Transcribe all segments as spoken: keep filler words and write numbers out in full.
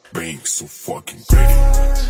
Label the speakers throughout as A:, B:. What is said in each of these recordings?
A: being so fucking greedy.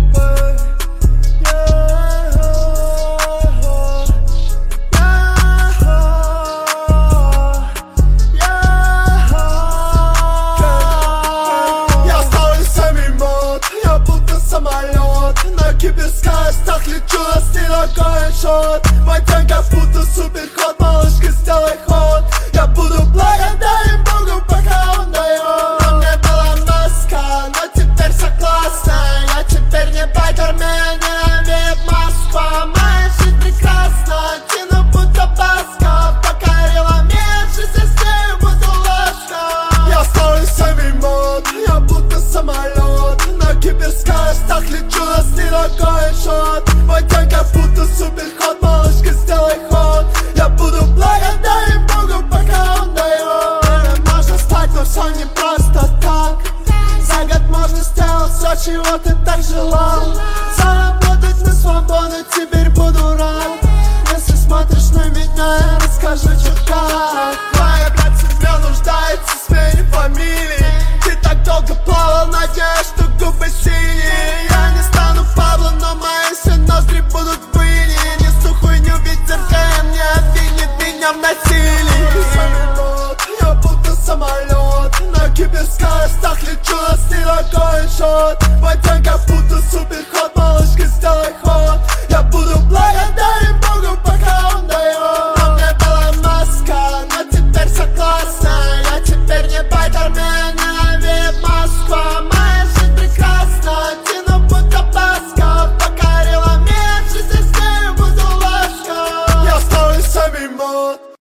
B: На киберскоростях лечу, я стилю шот. Мой танк как будто суперход, малышка, сделай ход. Я буду благодарен Богу, пока он дает. На мне была маска, но теперь все классно. Я теперь не байкер, меня ненавидит Москва. Моя жизнь прекрасна, тяну будто баска. Покорила меня жизнь, я стою будто ложка. Я ставлю семь мод, я будто самолет. На киберскоростях лечу, я стилю шот. Мой танк как будто суперход, малышка, сделай ход. Я буду благодарен Богу, пока он дает. Можно стать, но все не просто так. За год можно сделать все, чего ты так желал. Заработать на свободу, теперь буду рад. Если смотришь на меня, я расскажу чутка. Моя брат семья нуждается в смене фамилии. Ты так долго плавал, надеюсь, что губы синие. Я не стану Пабло, но мои все ноздри будут в пыли. Несу хуйню, ведь РКМ не обвинит меня в насилии. Я будто самолет. На киберскоростях лечу, я стилю шот. Мой танк как будто суперход, малышка, сделай ход. Я буду благодарен Богу.